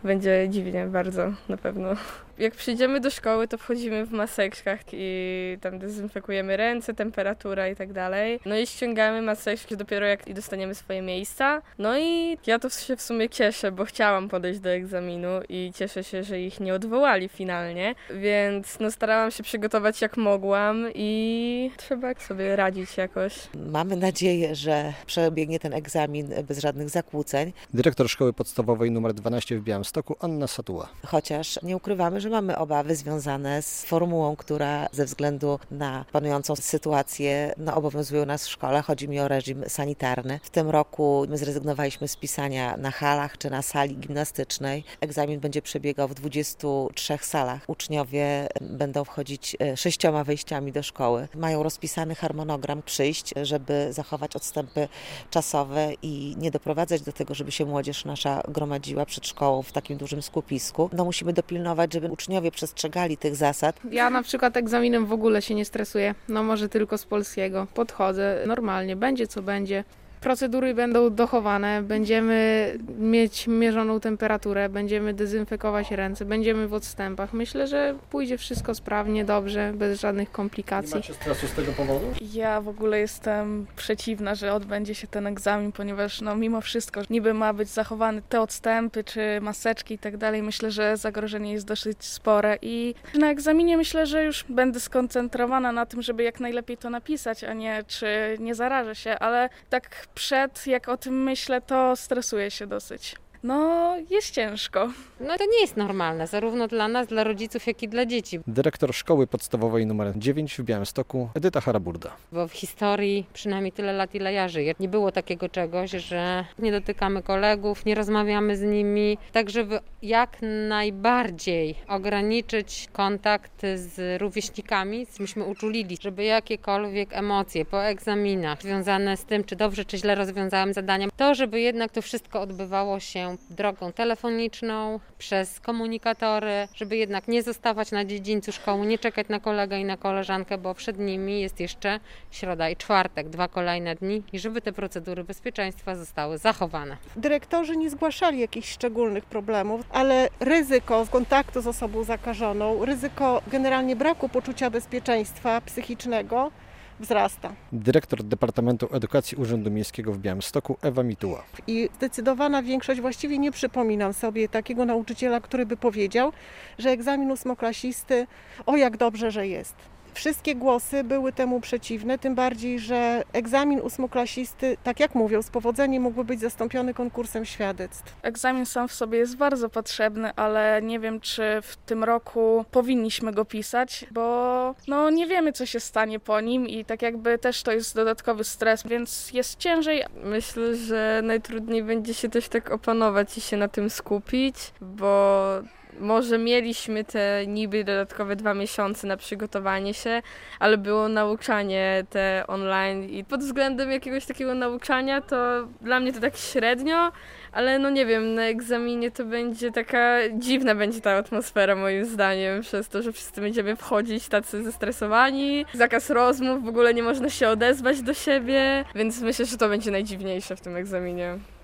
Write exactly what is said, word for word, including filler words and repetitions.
będzie dziwnie bardzo na pewno. Jak przyjdziemy do szkoły, to wchodzimy w maseczkach i tam dezynfekujemy ręce, temperatura i tak dalej. No i ściągamy maseczki dopiero jak dostaniemy swoje miejsca. No i ja to się w sumie cieszę, bo chciałam podejść do egzaminu i cieszę się, że ich nie odwołali finalnie. Więc no starałam się przygotować jak mogłam i trzeba sobie radzić jakoś. Mamy nadzieję, że przebiegnie ten egzamin bez żadnych zakłóceń. Dyrektor Szkoły Podstawowej nr dwanaście w Białymstoku, Anna Satuła. Chociaż nie ukrywamy, że mamy obawy związane z formułą, która ze względu na panującą sytuację no, obowiązuje nas w szkole. Chodzi mi o reżim sanitarny. W tym roku my zrezygnowaliśmy z pisania na halach czy na sali gimnastycznej. Egzamin będzie przebiegał w dwudziestu trzech salach. Uczniowie będą wchodzić sześcioma wejściami do szkoły. Mają rozpisany harmonogram przyjść, żeby zachować odstępy czasowe i nie doprowadzać do tego, żeby się młodzież nasza gromadziła przed szkołą w takim dużym skupisku. No musimy dopilnować, żeby uczniowie przestrzegali tych zasad. Ja na przykład egzaminem w ogóle się nie stresuję. No może tylko z polskiego. Podchodzę normalnie, będzie co będzie. Procedury będą dochowane, będziemy mieć mierzoną temperaturę, będziemy dezynfekować ręce, będziemy w odstępach. Myślę, że pójdzie wszystko sprawnie, dobrze, bez żadnych komplikacji. Nie macie stresu z tego powodu? Ja w ogóle jestem przeciwna, że odbędzie się ten egzamin, ponieważ no mimo wszystko niby ma być zachowane te odstępy czy maseczki i tak dalej. Myślę, że zagrożenie jest dosyć spore i na egzaminie myślę, że już będę skoncentrowana na tym, żeby jak najlepiej to napisać, a nie czy nie zarażę się, ale tak przed, jak o tym myślę, to stresuję się dosyć. No, jest ciężko. No to nie jest normalne, zarówno dla nas, dla rodziców, jak i dla dzieci. Dyrektor Szkoły Podstawowej nr dziewięć w Białymstoku, Edyta Haraburda. Bo w historii, przynajmniej tyle lat, ile ja żyję, nie było takiego czegoś, że nie dotykamy kolegów, nie rozmawiamy z nimi, tak żeby jak najbardziej ograniczyć kontakt z rówieśnikami, myśmy uczulili, żeby jakiekolwiek emocje po egzaminach związane z tym, czy dobrze, czy źle rozwiązałem zadania, to żeby jednak to wszystko odbywało się drogą telefoniczną, przez komunikatory, żeby jednak nie zostawać na dziedzińcu szkoły, nie czekać na kolegę i na koleżankę, bo przed nimi jest jeszcze środa i czwartek, dwa kolejne dni i żeby te procedury bezpieczeństwa zostały zachowane. Dyrektorzy nie zgłaszali jakichś szczególnych problemów, ale ryzyko kontaktu z osobą zakażoną, ryzyko generalnie braku poczucia bezpieczeństwa psychicznego wzrasta. Dyrektor Departamentu Edukacji Urzędu Miejskiego w Białymstoku, Ewa Mituła. I zdecydowana większość, właściwie nie przypominam sobie takiego nauczyciela, który by powiedział, że egzamin ósmoklasisty, o jak dobrze, że jest. Wszystkie głosy były temu przeciwne, tym bardziej, że egzamin ósmoklasisty, tak jak mówią, z powodzeniem mógłby być zastąpiony konkursem świadectw. Egzamin sam w sobie jest bardzo potrzebny, ale nie wiem, czy w tym roku powinniśmy go pisać, bo no nie wiemy, co się stanie po nim i tak jakby też to jest dodatkowy stres, więc jest ciężej. Myślę, że najtrudniej będzie się też tak opanować i się na tym skupić, bo może mieliśmy te niby dodatkowe dwa miesiące na przygotowanie się, ale było nauczanie te online i pod względem jakiegoś takiego nauczania to dla mnie to tak średnio, ale no nie wiem, na egzaminie to będzie taka dziwna będzie ta atmosfera moim zdaniem, przez to, że wszyscy będziemy wchodzić tacy zestresowani, zakaz rozmów, w ogóle nie można się odezwać do siebie, więc myślę, że to będzie najdziwniejsze w tym egzaminie.